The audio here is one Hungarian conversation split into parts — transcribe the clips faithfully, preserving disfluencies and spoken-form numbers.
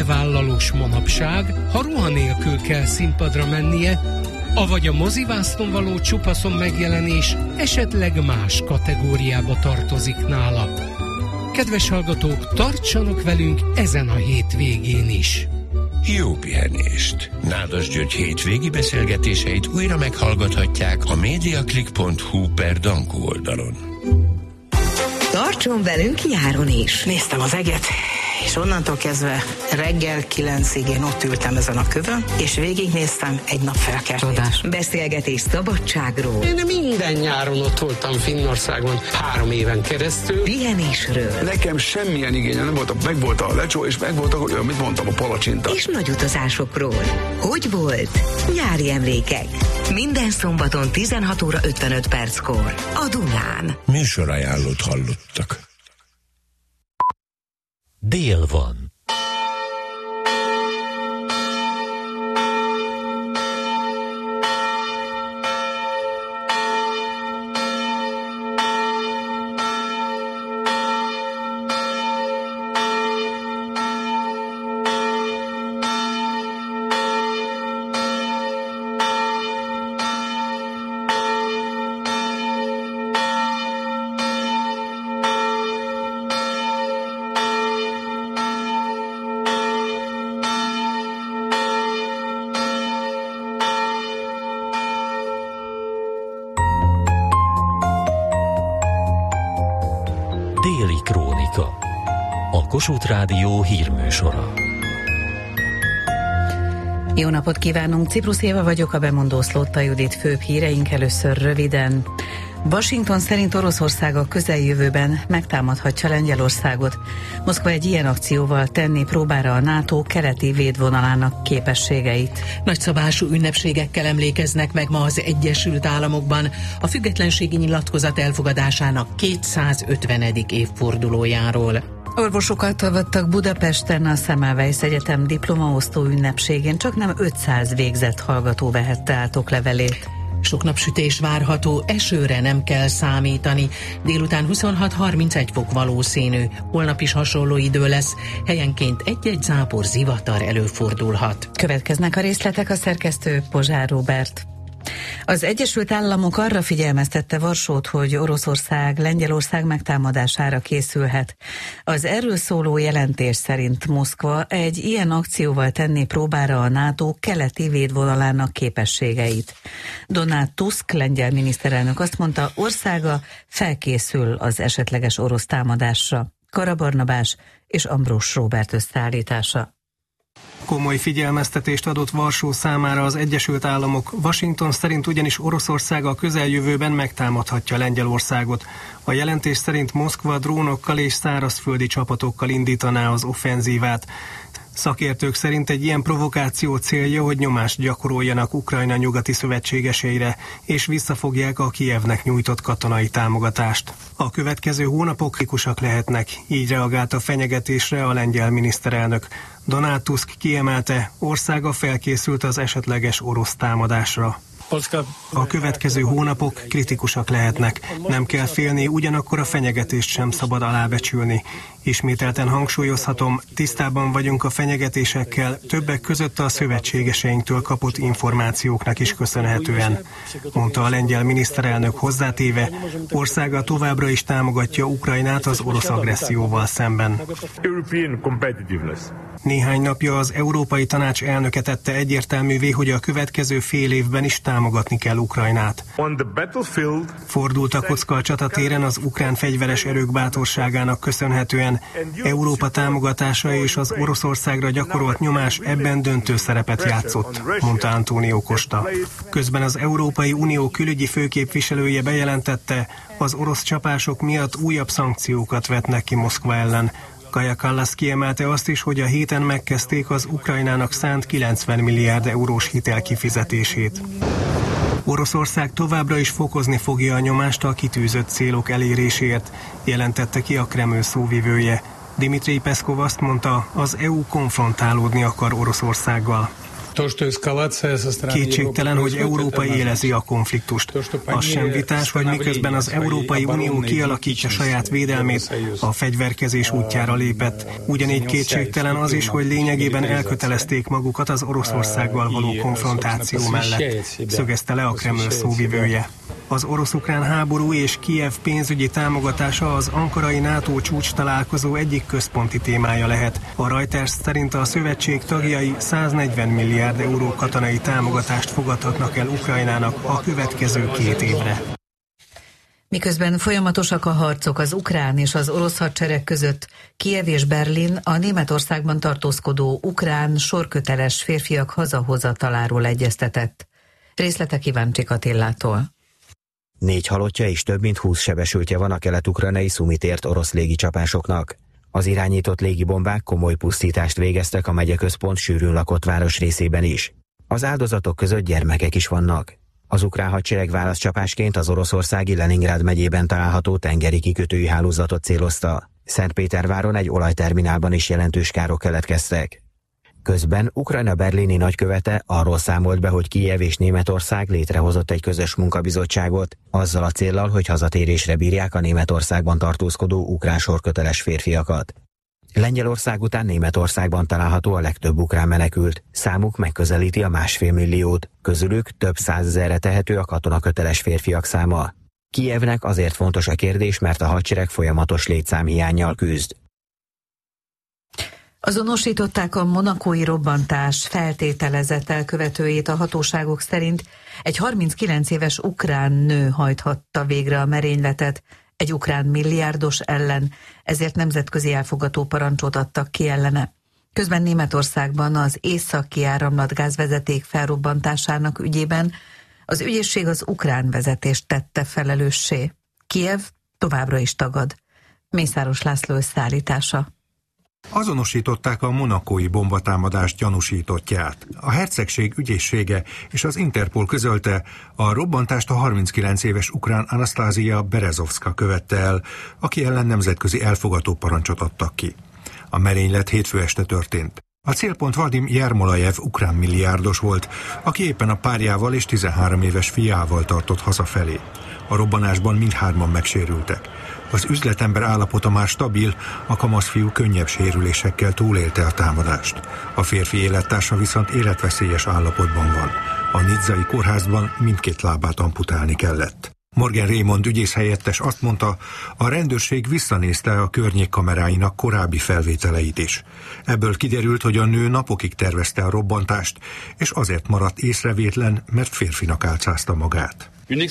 munkavállalós manapság, ha ruha nélkül kell színpadra mennie, avagy a mozivásznon való csupaszon megjelenés esetleg más kategóriába tartozik nála. Kedves hallgatók, tartsanak velünk ezen a hétvégén is! Jó pihenést! Nádas György hétvégi beszélgetéseit újra meghallgathatják a mediaclick pont hu per Dankó oldalon. Tartson velünk nyáron is! Néztem az eget, és onnantól kezdve reggel kilencig én ott ültem ezen a kövön, és végignéztem egy nap felkeltét. Beszélgetés szabadságról. Én minden nyáron ott voltam Finnországon három éven keresztül. Pihenésről. Nekem semmilyen igénye nem volt, meg volt a lecsó, és meg volt, a, amit mondtam, a palacsinta. És nagy utazásokról. Hogy volt? Nyári emlékek. Minden szombaton tizenhat óra ötvenöt perckor. A Dunán. Műsorajánlót hallottak. Dél van. Déli Krónika, a Kossuth Rádió hírműsora. Jó napot kívánunk, Ciprus Éva vagyok, a bemondó Szlótta Judit. Főbb híreink először röviden. Washington szerint Oroszország a közeljövőben megtámadhatja Lengyelországot. Moszkva egy ilyen akcióval tenni próbára a NATO keleti védvonalának képességeit. Nagyszabású ünnepségekkel emlékeznek meg ma az Egyesült Államokban a függetlenségi nyilatkozat elfogadásának kétszázötvenedik évfordulójáról. Orvosokat avattak Budapesten a Semmelweis Egyetem diplomaosztó ünnepségén, csak nem ötszáz végzett hallgató vehette át oklevelét. Sok napsütés várható, esőre nem kell számítani. Délután huszonhat harmincegy fok valószínű. Holnap is hasonló idő lesz. Helyenként egy-egy zápor, zivatar előfordulhat. Következnek a részletek, a szerkesztő Pozsár Róbert. Az Egyesült Államok arra figyelmeztette Varsót, hogy Oroszország Lengyelország megtámadására készülhet. Az erről szóló jelentés szerint Moszkva egy ilyen akcióval tenné próbára a NATO keleti védvonalának képességeit. Donald Tusk lengyel miniszterelnök azt mondta, országa felkészül az esetleges orosz támadásra. Kara Barnabás és Ambrós Róbert összeállítása. Komoly figyelmeztetést adott Varsó számára az Egyesült Államok. Washington szerint ugyanis Oroszország a közeljövőben megtámadhatja Lengyelországot. A jelentés szerint Moszkva drónokkal és szárazföldi csapatokkal indítaná az offenzívát. Szakértők szerint egy ilyen provokáció célja, hogy nyomást gyakoroljanak Ukrajna nyugati szövetségeseire, és visszafogják a Kijevnek nyújtott katonai támogatást. A következő hónapok kritikusak lehetnek, így reagált a fenyegetésre a lengyel miniszterelnök. Donald Tusk kiemelte, országa felkészült az esetleges orosz támadásra. A következő hónapok kritikusak lehetnek. Nem kell félni, ugyanakkor a fenyegetést sem szabad alábecsülni. Ismételten hangsúlyozhatom, tisztában vagyunk a fenyegetésekkel, többek között a szövetségeseinktől kapott információknak is köszönhetően, mondta a lengyel miniszterelnök hozzátéve, országa továbbra is támogatja Ukrajnát az orosz agresszióval szemben. Néhány napja az Európai Tanács elnöke tette egyértelművé, hogy a következő fél évben is támogatni kell Ukrajnát. Fordult a kocka a csatatéren az ukrán fegyveres erők bátorságának köszönhetően. Európa támogatása és az Oroszországra gyakorolt nyomás ebben döntő szerepet játszott, mondta Antonio Costa. Közben az Európai Unió külügyi főképviselője bejelentette, az orosz csapások miatt újabb szankciókat vetnek ki Moszkva ellen. Kaja Kallas kiemelte azt is, hogy a héten megkezdték az Ukrajnának szánt kilencven milliárd eurós hitel kifizetését. Oroszország továbbra is fokozni fogja a nyomást a kitűzött célok eléréséért, jelentette ki a Kreml szóvivője. Dmitrij Peszkov azt mondta, az é u konfrontálódni akar Oroszországgal. Kétségtelen, hogy Európa élezi a konfliktust. Az sem vitás, hogy miközben az Európai Unió kialakítja saját védelmét, a fegyverkezés útjára lépett. Ugyanígy kétségtelen az is, hogy lényegében elkötelezték magukat az Oroszországgal való konfrontáció mellett, szögezte le a Kreml szóvivője. Az orosz-ukrán háború és Kijev pénzügyi támogatása az ankarai NATO csúcs találkozó egyik központi témája lehet. A Reuters szerint a szövetség tagjai száznegyven milliárd euró katonai támogatást fogadhatnak el Ukrajnának a következő két évre. Miközben folyamatosak a harcok az ukrán és az orosz hadsereg között, Kijev és Berlin a Németországban tartózkodó ukrán sorköteles férfiak hazahozataláról egyeztetett. Részletek Iváncsik Attillától. Négy halottja és több mint húsz sebesültje van a kelet-ukrajnai Szumitért orosz légicsapásoknak. Az irányított légibombák komoly pusztítást végeztek a megyeközpont sűrűn lakott városrészében is. Az áldozatok között gyermekek is vannak. Az ukrán hadsereg válaszcsapásként az oroszországi Leningrád megyében található tengeri kikötői hálózatot célozta. Szentpéterváron egy olajterminálban is jelentős károk keletkeztek. Közben Ukrajna berlini nagykövete arról számolt be, hogy Kijev és Németország létrehozott egy közös munkabizottságot, azzal a céllal, hogy hazatérésre bírják a Németországban tartózkodó ukrán sorköteles férfiakat. Lengyelország után Németországban található a legtöbb ukrán menekült, számuk megközelíti a másfél milliót, közülük több százezerre tehető a katonaköteles férfiak száma. Kijevnek azért fontos a kérdés, mert a hadsereg folyamatos létszámhiánnyal küzd. Azonosították a monakói robbantás feltételezett elkövetőjét a hatóságok szerint. Egy harminckilenc éves ukrán nő hajthatta végre a merényletet egy ukrán milliárdos ellen, ezért nemzetközi elfogató parancsot adtak ki ellene. Közben Németországban az északi áramlatgázvezeték felrobbantásának ügyében az ügyészség az ukrán vezetést tette felelőssé. Kijev továbbra is tagad. Mészáros László összeállítása. Azonosították a monakói bombatámadás gyanúsítottját. A hercegség ügyészsége és az Interpol közölte, a robbantást a harminckilenc éves ukrán Anasztázia Berezovszka követte el, aki ellen nemzetközi elfogató parancsot adtak ki. A merénylet hétfő este történt. A célpont Vadim Jermolajev ukrán milliárdos volt, aki éppen a párjával és tizenhárom éves fiával tartott hazafelé. A robbanásban mindhárman megsérültek. Az üzletember állapota már stabil, a kamaszfiú könnyebb sérülésekkel túlélte a támadást. A férfi élettársa viszont életveszélyes állapotban van. A nizzai kórházban mindkét lábát amputálni kellett. Morgan Raymond ügyész helyettes azt mondta, a rendőrség visszanézte a környék kameráinak korábbi felvételeit is. Ebből kiderült, hogy a nő napokig tervezte a robbantást, és azért maradt észrevétlen, mert férfinak álcázta magát.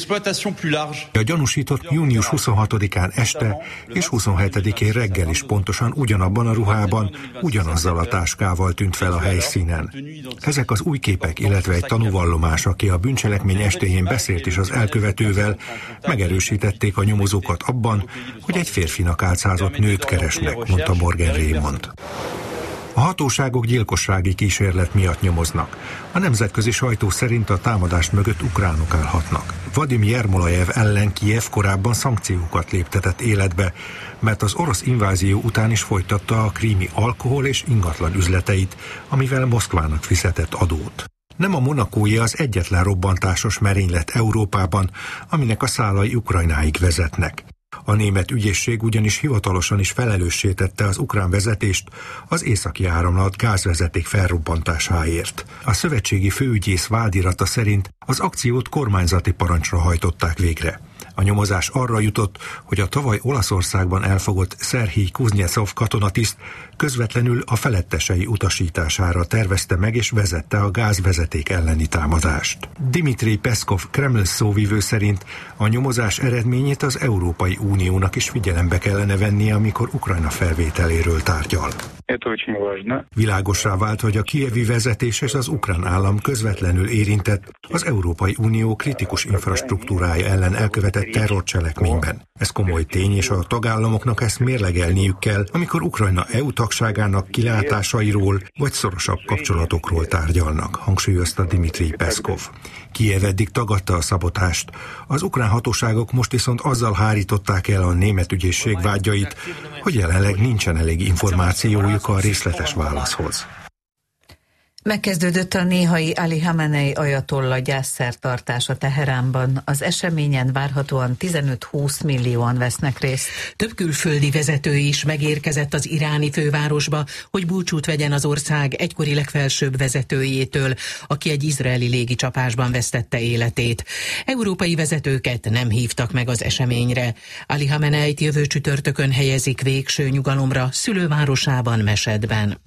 A gyanúsított június huszonhatodikán este és huszonhetedikén reggel is pontosan ugyanabban a ruhában, ugyanazzal a táskával tűnt fel a helyszínen. Ezek az új képek, illetve egy tanúvallomás, aki a bűncselekmény estéjén beszélt is az elkövetővel, megerősítették a nyomozókat abban, hogy egy férfinak álcázott nőt keresnek, mondta Morgan Raymond. A hatóságok gyilkossági kísérlet miatt nyomoznak. A nemzetközi sajtó szerint a támadás mögött ukránok állhatnak. Vadim Jermolajev ellen Kijev korábban szankciókat léptetett életbe, mert az orosz invázió után is folytatta a krími alkohol és ingatlan üzleteit, amivel Moszkvának fizetett adót. Nem a monakói az egyetlen robbantásos merénylet Európában, aminek a szálai Ukrajnáig vezetnek. A német ügyészség ugyanis hivatalosan is felelőssé tette az ukrán vezetést az északi áramlat gázvezeték felrobbantásáért. A szövetségi főügyész vádirata szerint az akciót kormányzati parancsra hajtották végre. A nyomozás arra jutott, hogy a tavaly Olaszországban elfogott Szerhij Kuznyecov katonatiszt közvetlenül a felettesei utasítására tervezte meg és vezette a gázvezeték elleni támadást. Dmitri Peszkov Kreml szóvivő szerint a nyomozás eredményét az Európai Uniónak is figyelembe kellene vennie, amikor Ukrajna felvételéről tárgyal. Világossá vált, hogy a kijevi vezetés és az ukrán állam közvetlenül érintett az Európai Unió kritikus infrastruktúrája ellen elkövetett terrorcselekményben. Ez komoly tény, és a tagállamoknak ezt mérlegelniük kell, amikor Ukrajna é u tagságának kilátásairól vagy szorosabb kapcsolatokról tárgyalnak, hangsúlyozta Dmitri Peszkov. Kijev eddig tagadta a szabotást. Az ukrán hatóságok most viszont azzal hárították el a német ügyészség vádjait, hogy jelenleg nincsen elég információjuk a részletes válaszhoz. Megkezdődött a néhai Ali Khamenei ajatolla gyászszertartása Teheránban. Az eseményen várhatóan tizenöt-húsz millióan vesznek részt. Több külföldi vezető is megérkezett az iráni fővárosba, hogy búcsút vegyen az ország egykori legfelsőbb vezetőjétől, aki egy izraeli légicsapásban vesztette életét. Európai vezetőket nem hívtak meg az eseményre. Ali Khameneit jövő csütörtökön helyezik végső nyugalomra szülővárosában, Mesedben.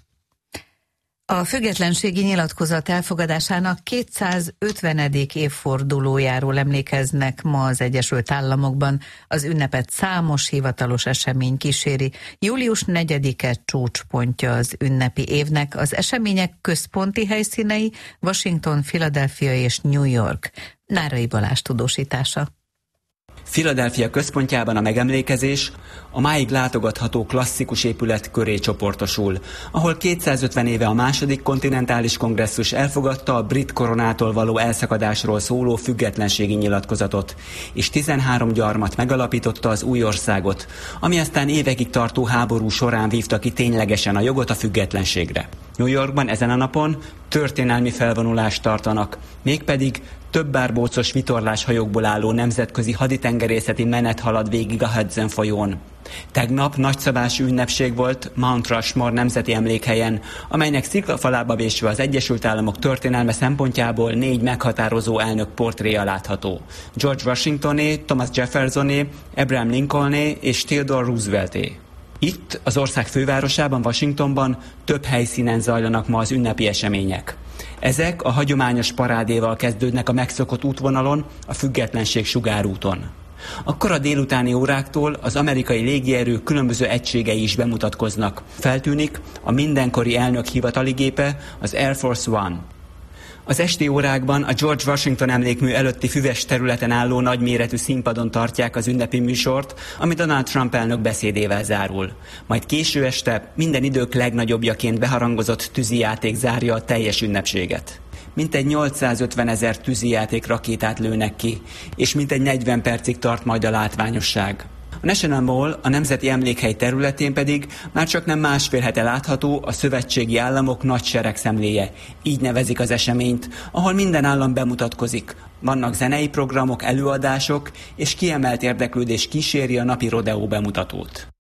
A függetlenségi nyilatkozat elfogadásának kétszázötvenedik évfordulójáról emlékeznek ma az Egyesült Államokban. Az ünnepet számos hivatalos esemény kíséri. július negyedike csúcspontja az ünnepi évnek. Az események központi helyszínei Washington, Philadelphia és New York. Nárai Balázs tudósítása. Philadelphia központjában a megemlékezés a máig látogatható klasszikus épület köré csoportosul, ahol kétszázötven éve a második kontinentális kongresszus elfogadta a brit koronától való elszakadásról szóló függetlenségi nyilatkozatot, és tizenhárom gyarmat megalapította az új országot, ami aztán évekig tartó háború során vívta ki ténylegesen a jogot a függetlenségre. New Yorkban ezen a napon történelmi felvonulást tartanak, mégpedig több bárbócos vitorláshajókból álló nemzetközi haditengerészeti menet halad végig a Hudson folyón. Tegnap nagyszabású ünnepség volt Mount Rushmore nemzeti emlékhelyen, amelynek sziklafalába vésve az Egyesült Államok történelme szempontjából négy meghatározó elnök portréja látható. George Washingtoné, Thomas Jeffersoné, Abraham Lincolné és Theodore Roosevelté. Itt, az ország fővárosában, Washingtonban több helyszínen zajlanak ma az ünnepi események. Ezek a hagyományos parádéval kezdődnek a megszokott útvonalon, a Függetlenség sugárúton. Akkor a délutáni óráktól az amerikai légierő különböző egységei is bemutatkoznak. Feltűnik a mindenkori elnök hivataligépe, az Air Force One. Az esti órákban a George Washington emlékmű előtti füves területen álló nagyméretű színpadon tartják az ünnepi műsort, ami Donald Trump elnök beszédével zárul. Majd késő este minden idők legnagyobbjaként beharangozott tűzijáték zárja a teljes ünnepséget. Mintegy nyolcszázötven ezer tűzijáték rakétát lőnek ki, és mintegy negyven percig tart majd a látványosság. A National Mall, a Nemzeti Emlékhely területén pedig már csak nem másfél hete látható a szövetségi államok nagy seregszemléje. Így nevezik az eseményt, ahol minden állam bemutatkozik. Vannak zenei programok, előadások, és kiemelt érdeklődés kíséri a napi rodeó bemutatót.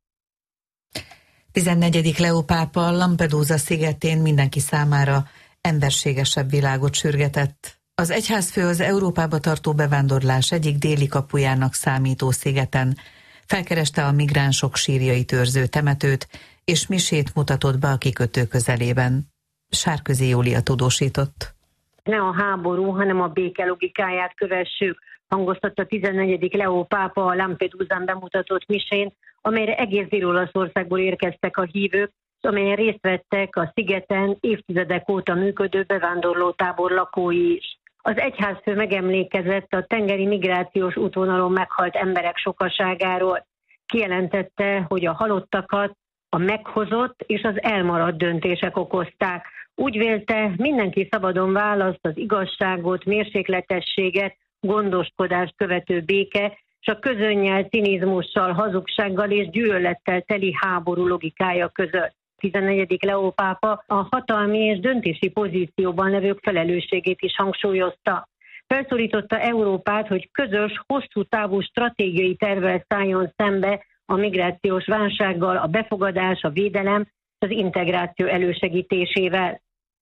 tizennegyedik Leó pápa Lampedusa szigetén mindenki számára emberségesebb világot sürgetett. Az egyházfő az Európába tartó bevándorlás egyik déli kapujának számító szigeten felkereste a migránsok sírjait őrző temetőt, és misét mutatott be a kikötő közelében. Sárközi Júlia tudósított. Ne a háború, hanem a béke logikáját kövessük, hangoztatta tizennegyedik Leó pápa a Lampedusán bemutatott misén, amelyre egész Dél-Olaszországból érkeztek a hívők, amelyen részt vettek a szigeten évtizedek óta működő bevándorlótábor lakói is. Az egyházfő megemlékezett a tengeri migrációs útvonalon meghalt emberek sokaságáról. Kijelentette, hogy a halottakat a meghozott és az elmaradt döntések okozták. Úgy vélte, mindenki szabadon választ az igazságot, mérsékletességet, gondoskodást követő béke, és a közönnyel, cinizmussal, hazugsággal és gyűlölettel teli háború logikája között. tizennegyedik Leó pápa a hatalmi és döntési pozícióban levők felelősségét is hangsúlyozta. Felszólította Európát, hogy közös, hosszú távú stratégiai tervvel szálljon szembe a migrációs válsággal, a befogadás, a védelem és az integráció elősegítésével.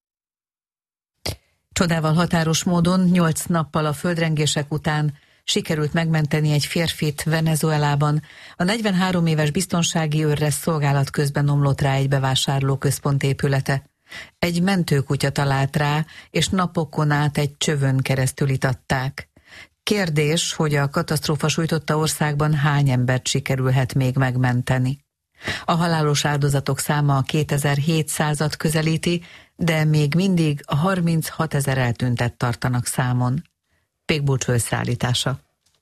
Csodával határos módon nyolc nappal a földrengések után sikerült megmenteni egy férfit Venezuelában. A negyvenhárom éves biztonsági őrre szolgálat közben omlott rá egy bevásárlóközpont épülete. Egy mentőkutya talált rá, és napokon át egy csövön keresztül itatták. Kérdés, hogy a katasztrófa sújtotta országban hány embert sikerülhet még megmenteni. A halálos áldozatok száma a kétezer-hétszázat közelíti, de még mindig a harminchat ezer eltüntet tartanak számon. Pékbúcs összeállítása.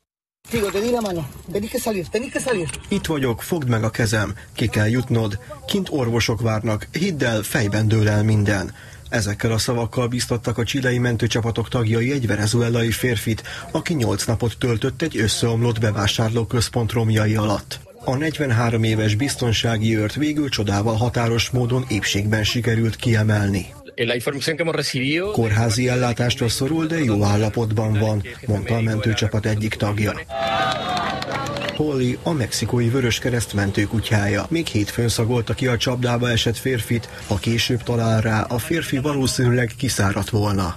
Itt vagyok, fogd meg a kezem, ki kell jutnod, kint orvosok várnak, hidd el, fejben dől el minden. Ezekkel a szavakkal biztattak a chilei mentőcsapatok tagjai egy venezuelai férfit, aki nyolc napot töltött egy összeomlott bevásárlóközpont romjai alatt. A negyvenhárom éves biztonsági őrt végül csodával határos módon épségben sikerült kiemelni. Kórházi ellátásra szorul, de jó állapotban van, mondta a mentőcsapat egyik tagja. Holly a mexikói Vöröskereszt mentőkutyája. Még hétfőn szagolta ki a csapdába esett férfit, ha később talál rá, a férfi valószínűleg kiszáradt volna.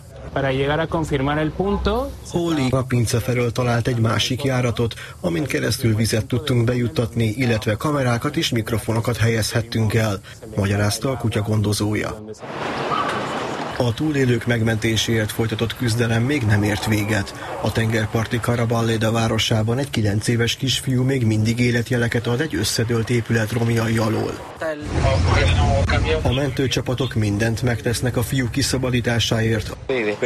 Holly a pince felől talált egy másik járatot, amin keresztül vizet tudtunk bejuttatni, illetve kamerákat és mikrofonokat helyezhettünk el, magyarázta a kutya gondozója. A túlélők megmentéséért folytatott küzdelem még nem ért véget. A tengerparti Caraballeda városában egy kilenc éves kisfiú még mindig életjeleket ad egy összedőlt épület romjai alól. A mentőcsapatok mindent megtesznek a fiú kiszabadításáért.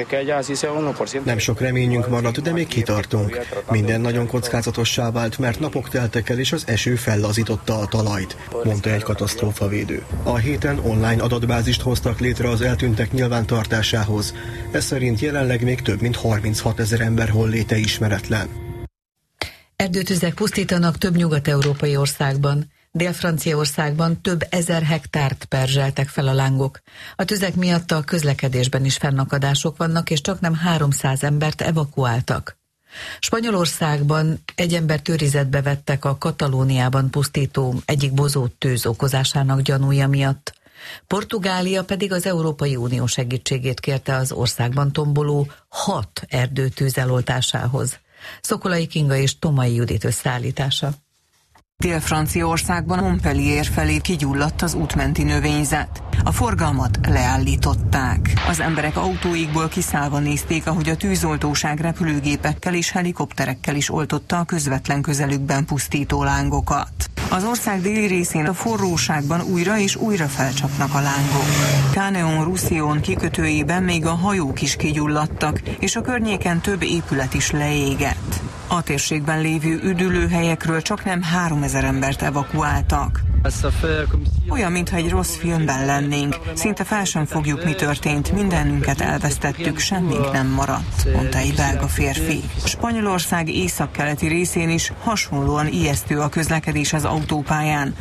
Nem sok reményünk maradt, de még kitartunk. Minden nagyon kockázatossá vált, mert napok teltek el, és az eső fellazította a talajt, mondta egy katasztrófavédő. A héten online adatbázist hoztak létre az eltűntek nyilvántartásához. Ez szerint jelenleg még több mint harminchat ezer ember holléte ismeretlen. Erdőtüzek pusztítanak több nyugat-európai országban. Dél-Franciaországban több ezer hektárt perzseltek fel a lángok. A tüzek miatt a közlekedésben is fennakadások vannak, és csaknem háromszáz embert evakuáltak. Spanyolországban egy embert őrizetbe vettek a Katalóniában pusztító egyik bozót tűz okozásának gyanúja miatt. Portugália pedig az Európai Unió segítségét kérte az országban tomboló hat erdőtűz eloltásához. Szokolai Kinga és Tomai Judit összeállítása. Dél-Franciaországban Montpellier felé kigyulladt az útmenti növényzet. A forgalmat leállították. Az emberek autóikból kiszállva nézték, ahogy a tűzoltóság repülőgépekkel és helikopterekkel is oltotta a közvetlen közelükben pusztító lángokat. Az ország déli részén a forróságban újra és újra felcsapnak a lángok. Caneon-Roussillon kikötőjében még a hajók is kigyulladtak, és a környéken több épület is leégett. A térségben lévő üdülőhelyekről csaknem háromezer embert evakuáltak. Olyan, mintha egy rossz filmben lennénk. Szinte fel sem fogjuk, mi történt. Mindenünket elvesztettük, semmink nem maradt, mondta egy belga férfi. Spanyolország északkeleti részén is hasonlóan ijesztő a közlekedés az autópályán.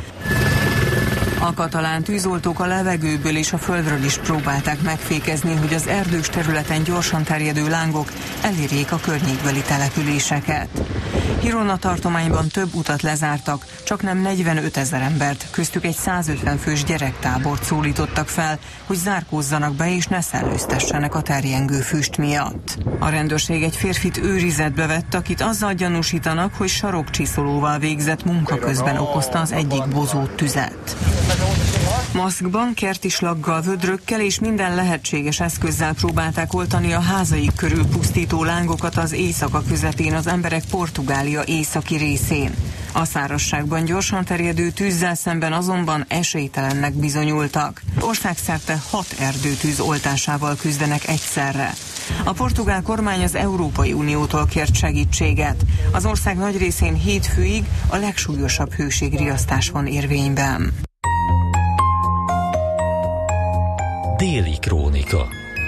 A katalán tűzoltók a levegőből és a földről is próbálták megfékezni, hogy az erdős területen gyorsan terjedő lángok elérjék a környékbeli településeket. Girona tartományban több utat lezártak, csaknem negyvenöt ezer embert, köztük egy százötven fős gyerektábort szólítottak fel, hogy zárkózzanak be és ne szellőztessenek a terjengő füst miatt. A rendőrség egy férfit őrizetbe vett, akit azzal gyanúsítanak, hogy sarokcsiszolóval végzett munka közben okozta az egyik bozót tüzet. Maszkban, kertislaggal, vödrökkel és minden lehetséges eszközzel próbálták oltani a házaik körül pusztító lángokat az éjszaka közepén az emberek Portugália északi részén. A szárazságban gyorsan terjedő tűzzel szemben azonban esélytelennek bizonyultak. Országszerte hat erdőtűz oltásával küzdenek egyszerre. A portugál kormány az Európai Uniótól kért segítséget. Az ország nagy részén hétfőig a legsúlyosabb hőségriasztás van érvényben. Déli krónika.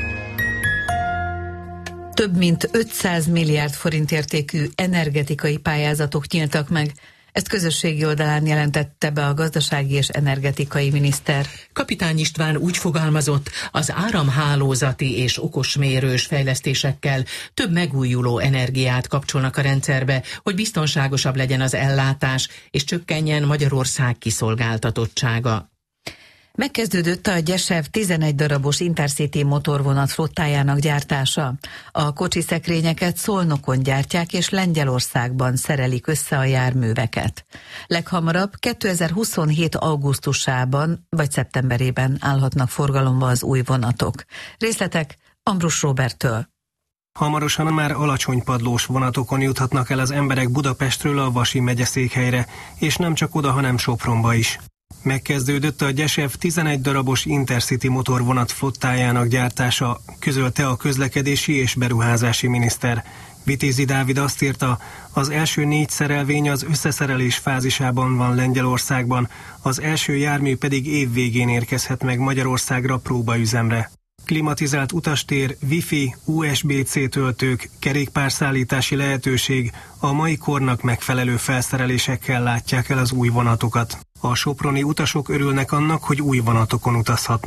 Több mint ötszáz milliárd forint értékű energetikai pályázatok nyíltak meg. Ezt közösségi oldalán jelentette be a gazdasági és energetikai miniszter. Kapitány István úgy fogalmazott, az áramhálózati és okosmérős fejlesztésekkel több megújuló energiát kapcsolnak a rendszerbe, hogy biztonságosabb legyen az ellátás, és csökkenjen Magyarország kiszolgáltatottsága. Megkezdődött a Gyesev tizenegy darabos Intercity motorvonat flottájának gyártása. A kocsiszekrényeket Szolnokon gyártják, és Lengyelországban szerelik össze a járműveket. Leghamarabb kétezer-huszonhét augusztusában vagy szeptemberében állhatnak forgalomba az új vonatok. Részletek Ambrus Roberttől. Hamarosan már alacsony padlós vonatokon juthatnak el az emberek Budapestről a Vasi megyeszékhelyre, és nem csak oda, hanem Sopronba is. Megkezdődött a Gyesev tizenegy darabos Intercity motorvonat flottájának gyártása, közölte a közlekedési és beruházási miniszter. Vitézi Dávid azt írta, az első négy szerelvény az összeszerelés fázisában van Lengyelországban, az első jármű pedig év végén érkezhet meg Magyarországra próbaüzemre. Klimatizált utastér, wifi, u es bé cé töltők, kerékpárszállítási lehetőség, a mai kornak megfelelő felszerelésekkel látják el az új vonatokat. A soproni utasok örülnek annak, hogy új vonatokon utazhatnak.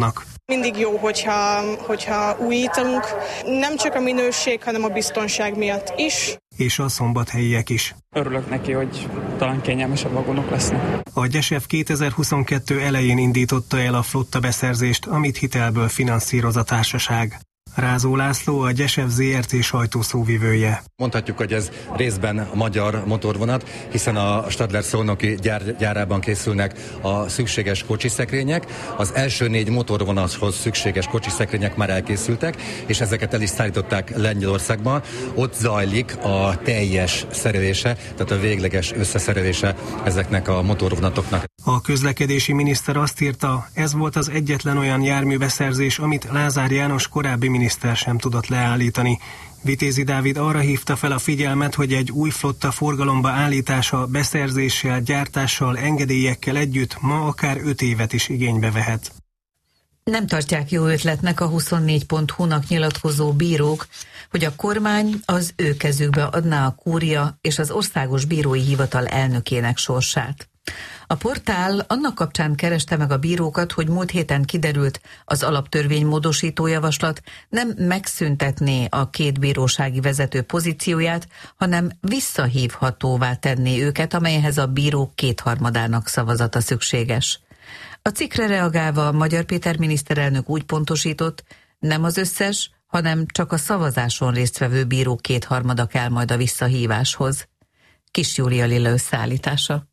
Mindig jó, hogyha, hogyha újítunk, nem csak a minőség, hanem a biztonság miatt is. És a szombathelyiek is. Örülök neki, hogy talán kényelmesebb vagonok lesznek. A Gyesev kétezer-huszonkettő elején indította el a flotta beszerzést, amit hitelből finanszíroz a társaság. Rázó László, a Gyesev zé er té sajtószóvivője. Mondhatjuk, hogy ez részben a magyar motorvonat, hiszen a Stadler Szolnoki gyár, gyárában készülnek a szükséges kocsiszekrények. Az első négy motorvonathoz szükséges kocsiszekrények már elkészültek, és ezeket el is szállították Lengyelországban. Ott zajlik a teljes szerelése, tehát a végleges összeszerelése ezeknek a motorvonatoknak. A közlekedési miniszter azt írta, ez volt az egyetlen olyan járműbeszerzés, amit Lázár János korábbi miniszter sem tudott leállítani. Vitézi Dávid arra hívta fel a figyelmet, hogy egy új flotta forgalomba állítása beszerzéssel, gyártással, engedélyekkel együtt ma akár öt évet is igénybe vehet. Nem tartják jó ötletnek a huszonnégy pont hu-nak nyilatkozó bírók, hogy a kormány az ő kezükbe adná a kúria és az Országos Bírói Hivatal elnökének sorsát. A portál annak kapcsán kereste meg a bírókat, hogy múlt héten kiderült, az alaptörvény módosító javaslat nem megszüntetné a két bírósági vezető pozícióját, hanem visszahívhatóvá tenné őket, amelyhez a bírók kétharmadának szavazata szükséges. A cikkre reagálva Magyar Péter miniszterelnök úgy pontosított, nem az összes, hanem csak a szavazáson résztvevő bírók kétharmada kell majd a visszahíváshoz. Kis Júlia Lilla összeállítása.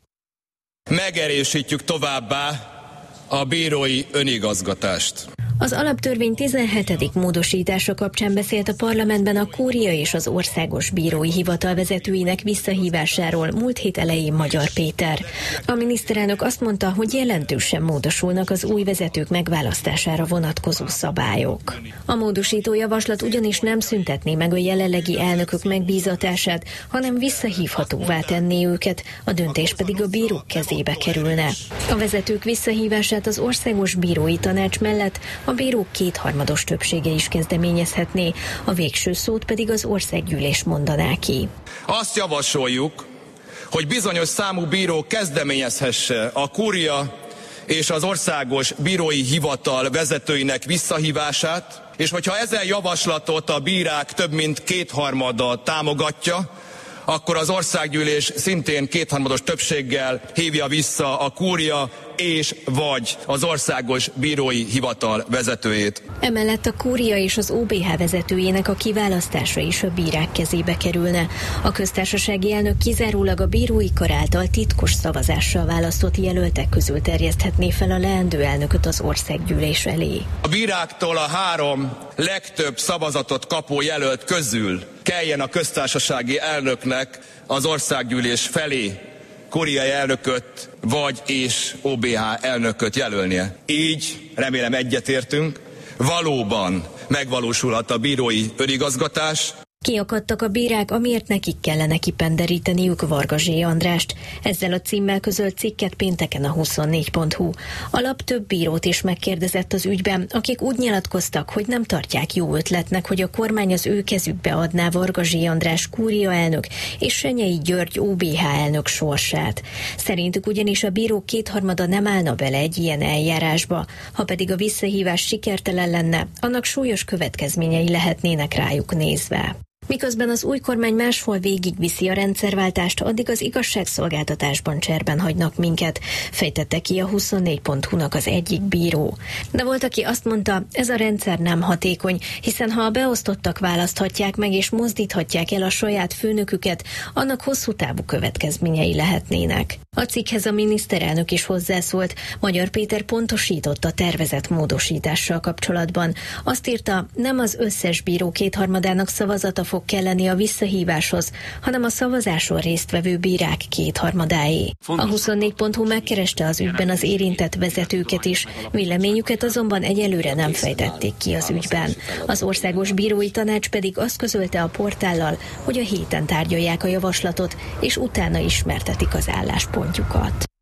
Megerősítjük továbbá a bírói önigazgatást. Az alaptörvény tizenhetedik módosítása kapcsán beszélt a parlamentben a Kúria és az Országos Bírói Hivatal vezetőinek visszahívásáról múlt hét elején Magyar Péter. A miniszterelnök azt mondta, hogy jelentősen módosulnak az új vezetők megválasztására vonatkozó szabályok. A módosító javaslat ugyanis nem szüntetné meg a jelenlegi elnökök megbízatását, hanem visszahívhatóvá tenné őket, a döntés pedig a bírók kezébe kerülne. A vezetők visszahívását az Országos Bírói Tanács mellett a bírók kétharmados többsége is kezdeményezhetné, a végső szót pedig az országgyűlés mondaná ki. Azt javasoljuk, hogy bizonyos számú bíró kezdeményezhesse a Kúria és az Országos Bírói Hivatal vezetőinek visszahívását, és hogyha ezen javaslatot a bírák több mint kétharmada támogatja, akkor az országgyűlés szintén kétharmados többséggel hívja vissza a Kúria és vagy az Országos Bírói Hivatal vezetőjét. Emellett a Kúria és az o bé há vezetőjének a kiválasztása is a bírák kezébe kerülne. A köztársasági elnök kizárólag a bírói kar által titkos szavazással választott jelöltek közül terjeszthetné fel a leendő elnököt az országgyűlés elé. A bíráktól a három legtöbb szavazatot kapó jelölt közül kelljen a köztársasági elnöknek az országgyűlés felé kúriai elnököt vagy és o bé há elnököt jelölnie. Így, remélem egyetértünk, valóban megvalósulhat a bírói önigazgatás. Kiakadtak a bírák, amiért nekik kellene kipenderíteniük Varga Zsé Andrást. Ezzel a címmel közölt cikket pénteken a huszonnégy pont hu. A lap több bírót is megkérdezett az ügyben, akik úgy nyilatkoztak, hogy nem tartják jó ötletnek, hogy a kormány az ő kezükbe adná Varga Zsé András Kúria elnök és Senyei György o bé há elnök sorsát. Szerintük ugyanis a bírók kétharmada nem állna bele egy ilyen eljárásba. Ha pedig a visszahívás sikertelen lenne, annak súlyos következményei lehetnének rájuk nézve. Miközben az új kormány máshol végigviszi a rendszerváltást, addig az igazságszolgáltatásban cserben hagynak minket, fejtette ki a huszonnégy pont hu-nak az egyik bíró. De volt, aki azt mondta, ez a rendszer nem hatékony, hiszen ha a beosztottak választhatják meg és mozdíthatják el a saját főnöküket, annak hosszú távú következményei lehetnének. A cikkhez a miniszterelnök is hozzászólt, Magyar Péter pontosított a tervezett módosítással kapcsolatban. Azt írta, nem az összes bíró kétharmadának szavazata fog kelleni a visszahíváshoz, hanem a szavazáson résztvevő bírák kétharmadáé. A huszonnégy pont hu megkereste az ügyben az érintett vezetőket is, véleményüket azonban egyelőre nem fejtették ki az ügyben. Az Országos Bírói Tanács pedig azt közölte a portállal, hogy a héten tárgyalják a javaslatot, és utána ismertetik az álláspontjukat.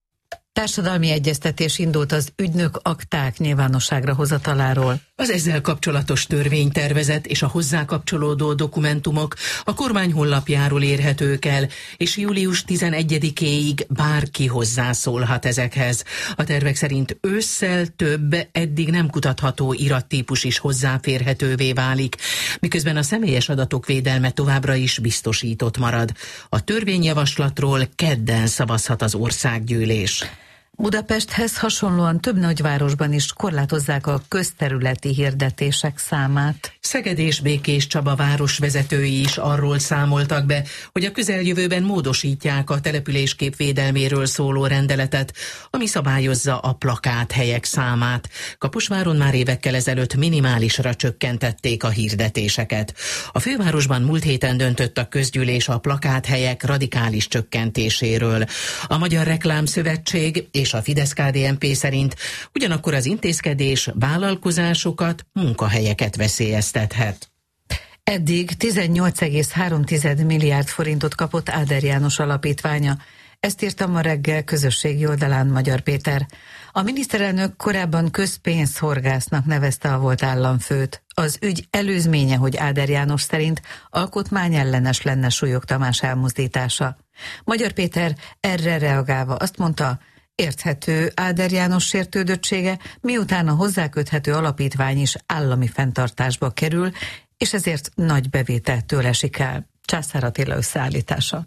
Társadalmi egyeztetés indult az ügynök akták nyilvánosságra hozataláról. Az ezzel kapcsolatos törvénytervezet és a hozzá kapcsolódó dokumentumok a kormány honlapjáról érhetők el, és július tizenegyedikéig bárki hozzászólhat ezekhez. A tervek szerint ősszel több eddig nem kutatható irattípus is hozzáférhetővé válik, miközben a személyes adatok védelme továbbra is biztosított marad. A törvényjavaslatról kedden szavazhat az országgyűlés. Budapesthez hasonlóan több nagyvárosban is korlátozzák a közterületi hirdetések számát. Szeged és Békés Csaba városvezetői is arról számoltak be, hogy a közeljövőben módosítják a településkép védelméről szóló rendeletet, ami szabályozza a plakáthelyek számát. Kaposváron már évekkel ezelőtt minimálisra csökkentették a hirdetéseket. A fővárosban múlt héten döntött a közgyűlés a plakáthelyek radikális csökkentéséről. A Magyar Reklámszövetség és a Fidesz-ká dé en pé szerint ugyanakkor az intézkedés vállalkozásokat, munkahelyeket veszélyeztethet. Eddig tizennyolc egész három milliárd forintot kapott Áder János alapítványa. Ezt írta ma reggel közösségi oldalán Magyar Péter. A miniszterelnök korábban közpénzhorgásznak nevezte a volt államfőt. Az ügy előzménye, hogy Áder János szerint alkotmányellenes lenne Súlyog Tamás elmozdítása. Magyar Péter erre reagálva azt mondta, érthető Áder János sértődöttsége, miután a hozzáköthető alapítvány is állami fenntartásba kerül, és ezért nagy bevételtől esik el. Császár Attila összeállítása.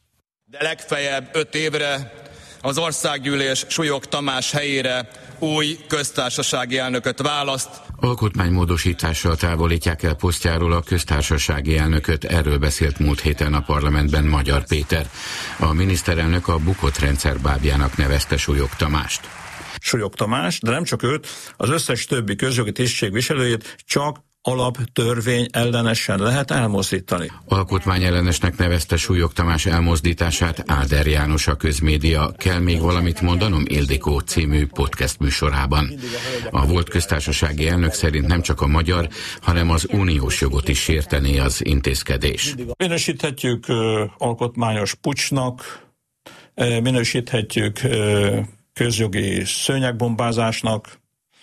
De legfeljebb öt évre az országgyűlés Súlyog Tamás helyére új köztársasági elnököt választ. Alkotmánymódosítással távolítják el posztjáról a köztársasági elnököt, erről beszélt múlt héten a parlamentben Magyar Péter. A miniszterelnök a bukott rendszer bábjának nevezte Súlyog Tamást. Súlyog Tamás, de nem csak őt, az összes többi közjogi tisztségviselőjét csak alaptörvény ellenesen lehet elmozdítani. Alkotmányellenesnek nevezte Súlyog Tamás elmozdítását Áder János a Közmédia Kell még valamit mondanom Ildikó című podcast műsorában. A volt köztársasági elnök szerint nem csak a magyar, hanem az uniós jogot is sértené az intézkedés. Minősíthetjük uh, alkotmányos puccsnak, uh, minősíthetjük uh, közjogi szőnyegbombázásnak,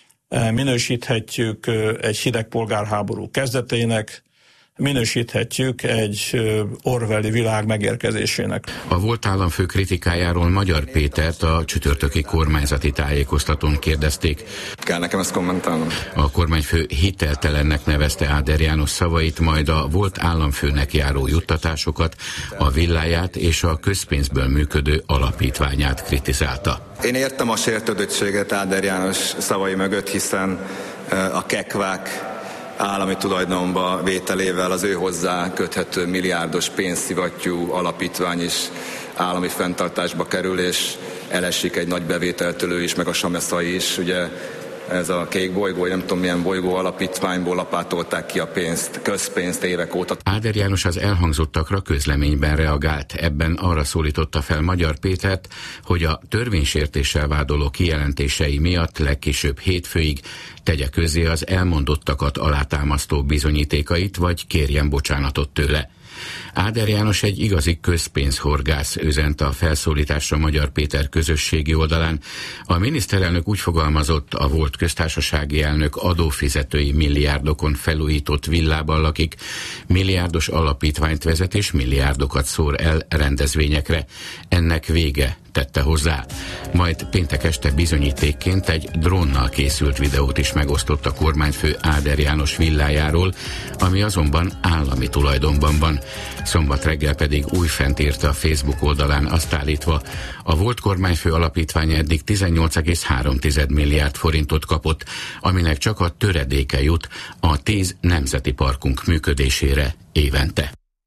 minősíthetjük egy hideg polgárháború kezdetének, minősíthetjük egy orwelli világ megérkezésének. A volt államfő kritikájáról Magyar Pétert a csütörtöki kormányzati tájékoztatón kérdezték. Kell nekem ezt kommentálnom? A kormányfő hiteltelennek nevezte Áder János szavait, majd a volt államfőnek járó juttatásokat, a villáját és a közpénzből működő alapítványát kritizálta. Én értem a sértődöttséget Áder János szavai mögött, hiszen a kekvák állami tulajdonba vételével az ő hozzá köthető milliárdos pénzszivattyú alapítvány is állami fenntartásba kerül, és elesik egy nagy bevételtől is, meg a Sameszai is. Ugye ez a kék bolygó, nem tudom milyen bolygó alapítványból lapátolták ki a pénzt, közpénzt évek óta. Áder János az elhangzottakra közleményben reagált. Ebben arra szólította fel Magyar Pétert, hogy a törvénysértéssel vádoló kijelentései miatt legkésőbb hétfőig tegye közzé az elmondottakat alátámasztó bizonyítékait, vagy kérjen bocsánatot tőle. Áder János egy igazi közpénzhorgász, üzent a felszólításra Magyar Péter közösségi oldalán. A miniszterelnök úgy fogalmazott, a volt köztársasági elnök adófizetői milliárdokon felújított villában lakik, milliárdos alapítványt vezet és milliárdokat szór el rendezvényekre. Ennek vége, tette hozzá. Majd péntek este bizonyítékként egy drónnal készült videót is megosztott a kormányfő Áder János villájáról, ami azonban állami tulajdonban van. Szombat reggel pedig újfent írta a Facebook oldalán azt állítva, a volt kormányfő alapítványa eddig tizennyolc egész három milliárd forintot kapott, aminek csak a töredéke jut a tíz nemzeti parkunk működésére évente.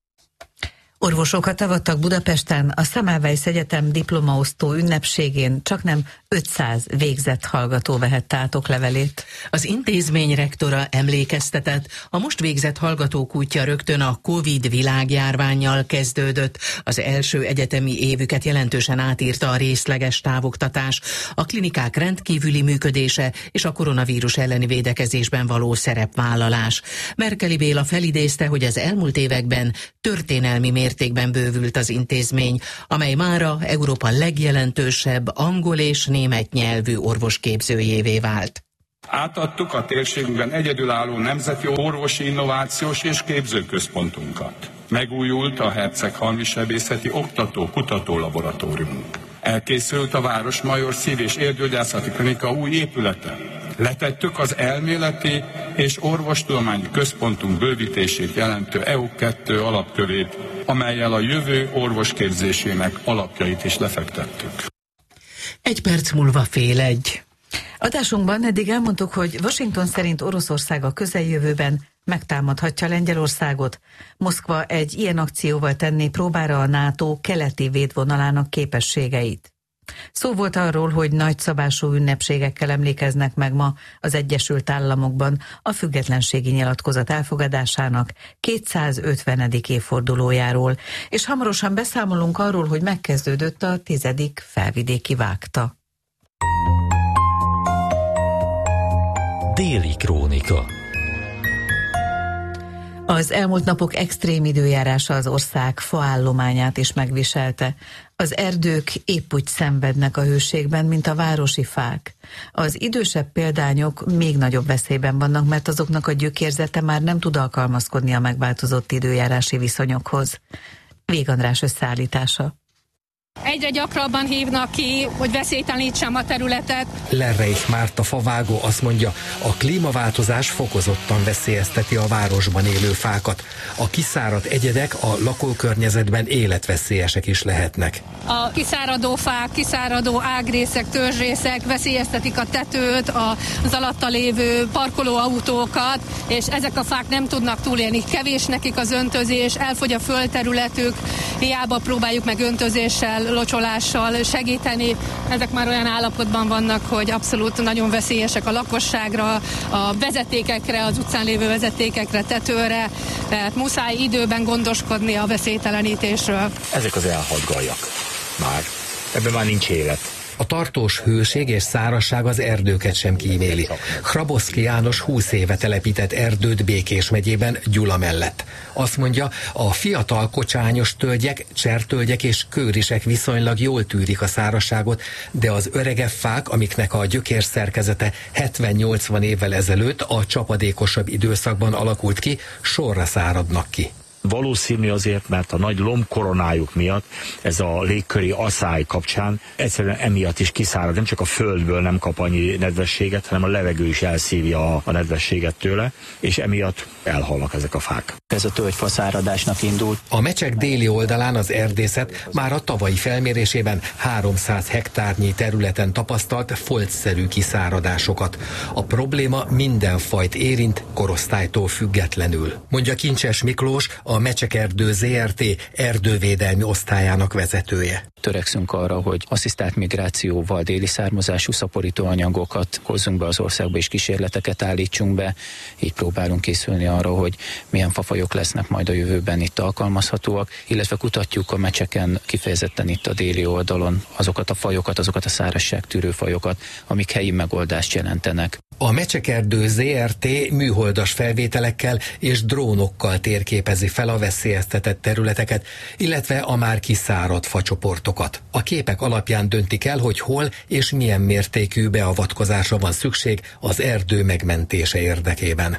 Orvosokat avattak Budapesten a Semmelweis Egyetem diplomaosztó ünnepségén, csaknem ötszáz végzett hallgató vehette át oklevelét. Az intézmény rektora emlékeztetett, a most végzett hallgatók útja rögtön a Covid világjárvánnyal kezdődött. Az első egyetemi évüket jelentősen átírta a részleges távoktatás, a klinikák rendkívüli működése és a koronavírus elleni védekezésben való szerepvállalás. Merkeli Béla felidézte, hogy az elmúlt években történelmi mértékben bővült az intézmény, amely mára Európa legjelentősebb angol és német nyelvű orvosképzőjévé vált. Átadtuk a térségünkben egyedülálló nemzeti orvosi innovációs és képzőközpontunkat. Megújult a Herceghalmi-sebészeti oktató-kutató laboratóriumunk. Elkészült a Városmajor Szív- és Érdőgyászati Klinika új épülete. Letettük az elméleti és orvostudományi központunk bővítését jelentő é u kettő alapkövét, amellyel a jövő orvosképzésének alapjait is lefektettük. Egy perc múlva fél egy. Adásunkban eddig elmondtuk, hogy Washington szerint Oroszország a közeljövőben megtámadhatja Lengyelországot. Moszkva egy ilyen akcióval tenné próbára a NATO keleti védvonalának képességeit. Szó volt arról, hogy nagyszabású ünnepségekkel emlékeznek meg ma az Egyesült Államokban a függetlenségi nyilatkozat elfogadásának kétszázötvenedik évfordulójáról, és hamarosan beszámolunk arról, hogy megkezdődött a tizedik felvidéki vágta. Déli krónika. Az elmúlt napok extrém időjárása az ország faállományát is megviselte. Az erdők épp úgy szenvednek a hőségben, mint a városi fák. Az idősebb példányok még nagyobb veszélyben vannak, mert azoknak a gyökérzete már nem tud alkalmazkodni a megváltozott időjárási viszonyokhoz. Vég András összeállítása. Egyre gyakrabban hívnak ki, hogy veszélytelenítsem a területet. Lerreich Márta favágó azt mondja, a klímaváltozás fokozottan veszélyezteti a városban élő fákat. A kiszáradt egyedek a lakókörnyezetben életveszélyesek is lehetnek. A kiszáradó fák, kiszáradó ágrészek, törzsrészek veszélyeztetik a tetőt, az alatta lévő parkolóautókat, és ezek a fák nem tudnak túlélni. Kevés nekik az öntözés, elfogy a földterületük, hiába próbáljuk meg öntözéssel, locsolással segíteni. Ezek már olyan állapotban vannak, hogy abszolút nagyon veszélyesek a lakosságra, a vezetékekre, az utcán lévő vezetékekre, tetőre, tehát muszáj időben gondoskodni a veszélytelenítésről. Ezek az elhagy gajak már. Ebben már nincs élet. A tartós hőség és szárazság az erdőket sem kíméli. Hrabowski János húsz éve telepített erdőt Békés megyében Gyula mellett. Azt mondja, a fiatal kocsányos tölgyek, csertölgyek és kőrisek viszonylag jól tűrik a szárazságot, de az öregebb fák, amiknek a gyökérszerkezete hetven-nyolcvan évvel ezelőtt a csapadékosabb időszakban alakult ki, sorra száradnak ki. Valószínű azért, mert a nagy lombkoronájuk miatt, ez a légköri asszály kapcsán egyszerűen emiatt is kiszárad. Nem csak a földből nem kap annyi nedvességet, hanem a levegő is elszívja a, a nedvességet tőle, és emiatt elhalnak ezek a fák. Ez a tölgyfaszáradásnak indult. A Mecsek déli oldalán az erdészet már a tavalyi felmérésében háromszáz hektárnyi területen tapasztalt foltszerű kiszáradásokat. A probléma minden fajt érint, korosztálytól függetlenül. Mondja Kincses Miklós, a a Mecsek-erdő zé er té erdővédelmi osztályának vezetője. Törekszünk arra, hogy asszisztált migrációval déli származású szaporító anyagokat hozzunk be az országba, és kísérleteket állítsunk be. Így próbálunk készülni arra, hogy milyen fafajok lesznek majd a jövőben itt alkalmazhatóak, illetve kutatjuk a Mecseken, kifejezetten itt a déli oldalon azokat a fajokat, azokat a szárazságtűrő fajokat, amik helyi megoldást jelentenek. A Mecsek-erdő zé er té műholdas felvételekkel és drónokkal térképezi fel a veszélyeztetett területeket, illetve a már kiszáradt facsoportokat. A képek alapján döntik el, hogy hol és milyen mértékű beavatkozásra van szükség az erdő megmentése érdekében.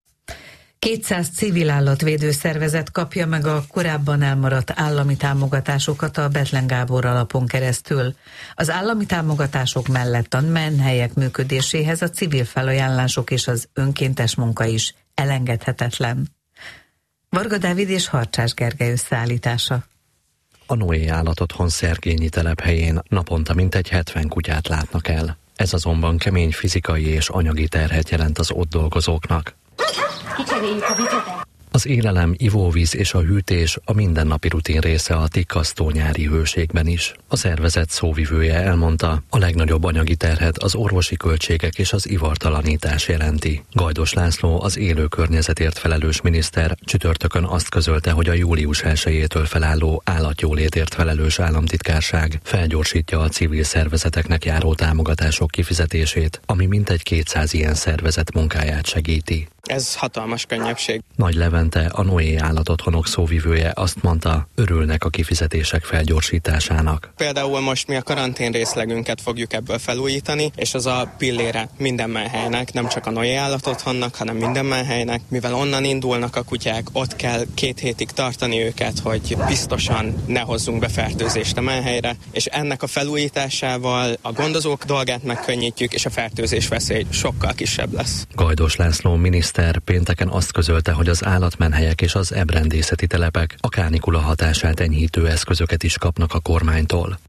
kétszáz civil állatvédő szervezet kapja meg a korábban elmaradt állami támogatásokat a Bethlen Gábor alapon keresztül. Az állami támogatások mellett a menhelyek működéséhez a civil felajánlások és az önkéntes munka is elengedhetetlen. Varga Dávid és Harcsás Gergely összeállítása. A Noé állatotthon Szergényi telephelyén naponta mintegy hetven kutyát látnak el. Ez azonban kemény fizikai és anyagi terhet jelent az ott dolgozóknak. Kicseréljük a vizet. Az élelem, ivóvíz és a hűtés a mindennapi rutin része a tikkasztó nyári hőségben is. A szervezet szóvivője elmondta, a legnagyobb anyagi terhet az orvosi költségek és az ivartalanítás jelenti. Gajdos László, az élő környezetért felelős miniszter csütörtökön azt közölte, hogy a július elsejétől felálló állatjólétért felelős államtitkárság felgyorsítja a civil szervezeteknek járó támogatások kifizetését, ami mintegy kétszáz ilyen szervezet munkáját segíti. Ez hatalmas könnyebbség. Nagy Levente, a Noé Állatotthonok szóvivője azt mondta, örülnek a kifizetések felgyorsításának. Például most mi a karantén részlegünket fogjuk ebből felújítani, és az a pillére minden menhelynek, nem csak a Noé Állatotthonnak, hanem minden menhelynek, mivel onnan indulnak a kutyák, ott kell két hétig tartani őket, hogy biztosan ne hozzunk be fertőzést a menhelyre, és ennek a felújításával a gondozók dolgát megkönnyítjük, és a fertőzés veszély sokkal kisebb lesz. Gajdos László miniszter pénteken azt közölte, hogy az állatmenhelyek és az ebrendészeti telepek a kánikula hatását enyhítő eszközöket is kapnak a kormánytól.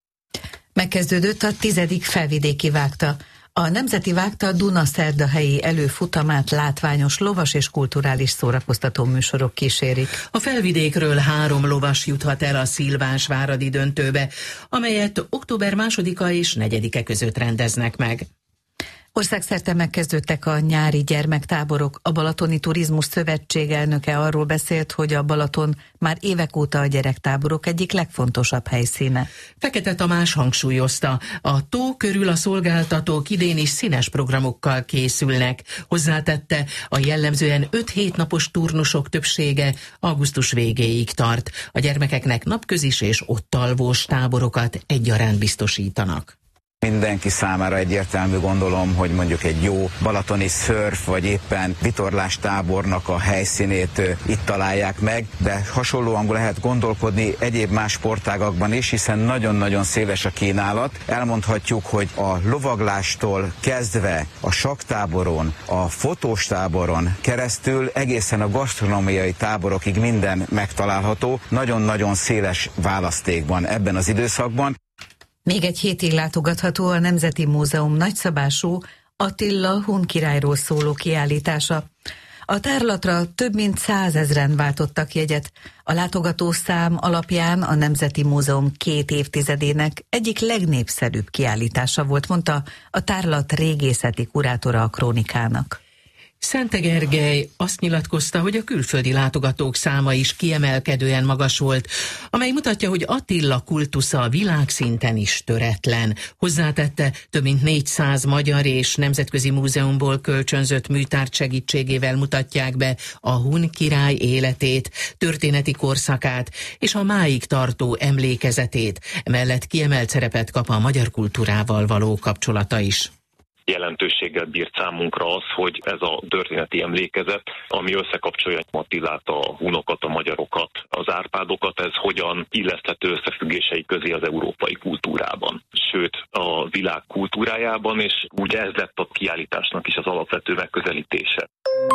Megkezdődött a tizedik felvidéki vágta. A Nemzeti Vágta Dunaszerdahelyi előfutamát látványos lovas és kulturális szórakoztató műsorok kísérik. A felvidékről három lovas juthat el a Szilvánsváradi döntőbe, amelyet október másodika és negyedike között rendeznek meg. Országszerte megkezdődtek a nyári gyermektáborok. A Balatoni Turizmus Szövetség elnöke arról beszélt, hogy a Balaton már évek óta a gyerektáborok egyik legfontosabb helyszíne. Fekete Tamás hangsúlyozta, a tó körül a szolgáltatók idén is színes programokkal készülnek. Hozzátette, a jellemzően öt-hét napos turnusok többsége augusztus végéig tart. A gyermekeknek napközis és ott alvós táborokat egyaránt biztosítanak. Mindenki számára egyértelmű, gondolom, hogy mondjuk egy jó balatoni szörf vagy éppen vitorlástábornak a helyszínét itt találják meg, de hasonlóan lehet gondolkodni egyéb más sportágakban is, hiszen nagyon-nagyon széles a kínálat. Elmondhatjuk, hogy a lovaglástól kezdve a sakktáboron, a fotós táboron keresztül egészen a gasztronómiai táborokig minden megtalálható. Nagyon-nagyon széles választékban ebben az időszakban. Még egy hétig látogatható a Nemzeti Múzeum nagyszabású Attila hun királyról szóló kiállítása. A tárlatra több mint százezren váltottak jegyet. A látogató szám alapján a Nemzeti Múzeum két évtizedének egyik legnépszerűbb kiállítása volt, mondta a tárlat régészeti kurátora a Krónikának. Szente Gergely azt nyilatkozta, hogy a külföldi látogatók száma is kiemelkedően magas volt, amely mutatja, hogy Attila kultusza a világszinten is töretlen. Hozzátette, több mint négyszáz magyar és nemzetközi múzeumból kölcsönzött műtárgy segítségével mutatják be a hun király életét, történeti korszakát és a máig tartó emlékezetét. Emellett kiemelt szerepet kap a magyar kultúrával való kapcsolata is. Jelentőséggel bírt számunkra az, hogy ez a történeti emlékezet, ami összekapcsolja Attilát, a hunokat, a magyarokat, az árpádokat, ez hogyan illeszthető összefüggései közé az európai kultúrában, sőt a világ kultúrájában, és úgy ez lett a kiállításnak is az alapvető megközelítése.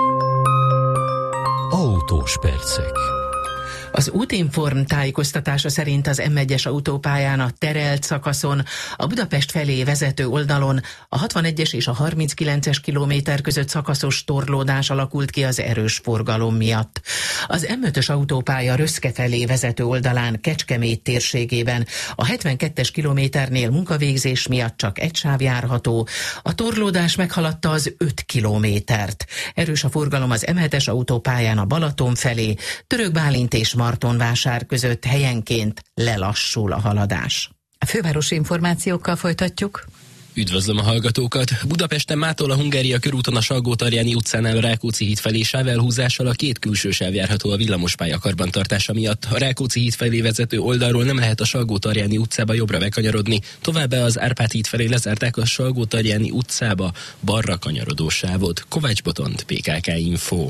Autós percek. Az Útinform tájékoztatása szerint az M egyes autópályán a terelt szakaszon, a Budapest felé vezető oldalon a hatvanegyes és a harminckilences kilométer között szakaszos torlódás alakult ki az erős forgalom miatt. Az M ötös autópálya Röszke felé vezető oldalán Kecskemét térségében a hetvenkettes kilométernél munkavégzés miatt csak egy sáv járható, a torlódás meghaladta az öt kilométert. Erős a forgalom az M hetes autópályán a Balaton felé, Török Bálint és Martonvásár között helyenként lelassul a haladás. A fővárosi információkkal folytatjuk. Üdvözlöm a hallgatókat! Budapesten mától a Hungária körúton a Salgó-Tarjáni utcánál a Rákóczi híd felé sávelhúzással a két külső sáv járható a villamospálya karbantartása miatt. A Rákóczi híd felé vezető oldalról nem lehet a Salgó-Tarjáni utcába jobbra bekanyarodni, továbbá az Árpád híd felé lezárták a Salgó-Tarjáni utcába balra kanyarodó sávot. Kovács Botond, pé ká ká Info.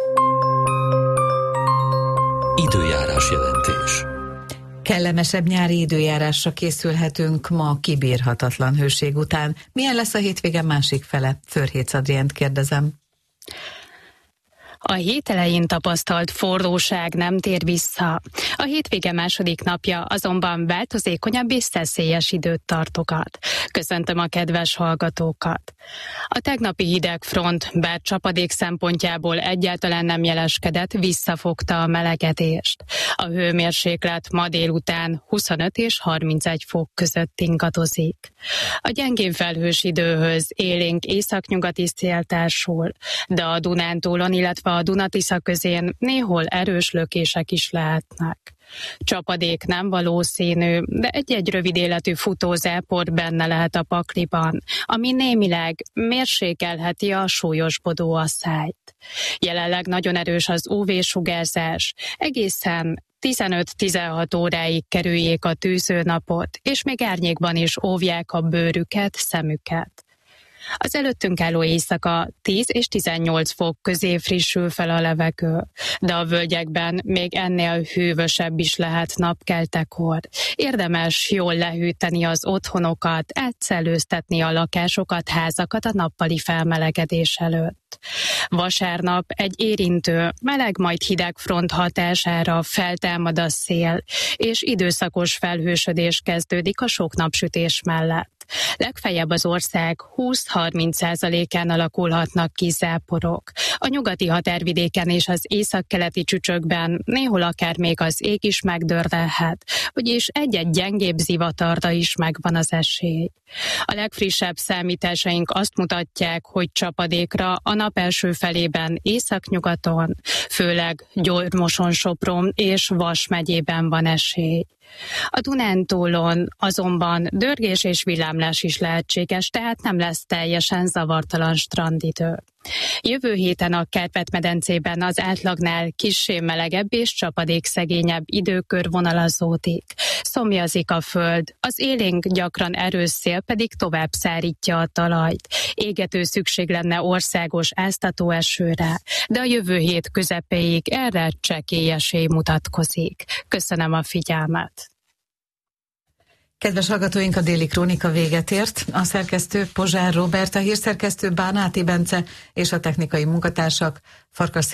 Időjárás jelentés. Kellemesebb nyári időjárásra készülhetünk ma kibírhatatlan hőség után. Milyen lesz a hétvége másik fele? Förhécz Adriánt kérdezem. A hét elején tapasztalt forróság nem tér vissza. A hétvége második napja azonban változékonyabb és szeszélyes időt tartogat. Köszöntöm a kedves hallgatókat! A tegnapi hideg front, bár csapadék szempontjából egyáltalán nem jeleskedett, visszafogta a melegedést. A hőmérséklet ma délután huszonöt és harmincegy fok között ingadozik. A gyengén felhős időhöz élénk északnyugati szél társul, de a Dunántúlon, illetve a a Duna-Tisza közén néhol erős lökések is lehetnek. Csapadék nem valószínű, de egy-egy rövid életű futózápor benne lehet a pakliban, ami némileg mérsékelheti a súlyosbodó asszályt. Jelenleg nagyon erős az ú vé-sugárzás, egészen tizenöt-tizenhat óráig kerüljék a tűzőnapot, és még árnyékban is óvják a bőrüket, szemüket. Az előttünk álló éjszaka tíz és tizennyolc fok közé frissül fel a levegő, de a völgyekben még ennél hűvösebb is lehet napkeltekor. Érdemes jól lehűteni az otthonokat, átszellőztetni a lakásokat, házakat a nappali felmelegedés előtt. Vasárnap egy érintő, meleg majd hideg front hatására feltámad a szél, és időszakos felhősödés kezdődik a sok napsütés mellett. Legfeljebb az ország húsz-harminc százalékán alakulhatnak ki záporok. A nyugati határvidéken és az északkeleti csücsökben néhol akár még az ég is megdördelhet, vagyis egy-egy gyengébb zivatarra is megvan az esély. A legfrissebb számításaink azt mutatják, hogy csapadékra a nap első felében északnyugaton, főleg Győr-Moson, Sopron és Vas megyében van esély. A Dunántúlon azonban dörgés és villámlás is lehetséges, tehát nem lesz teljesen zavartalan strandidő. Jövő héten a Kárpát-medencében az átlagnál kissé melegebb és csapadékszegényebb időkör vonalazódik. Szomjazik a föld, az élénk gyakran erős szél pedig tovább szárítja a talajt. Égető szükség lenne országos áztató esőre, de a jövő hét közepéig erre csekély esély mutatkozik. Köszönöm a figyelmet! Kedves hallgatóink, a Déli Krónika véget ért. A szerkesztő Pozsár Róbert, a hírszerkesztő Bánáti Bence és a technikai munkatársak Farkas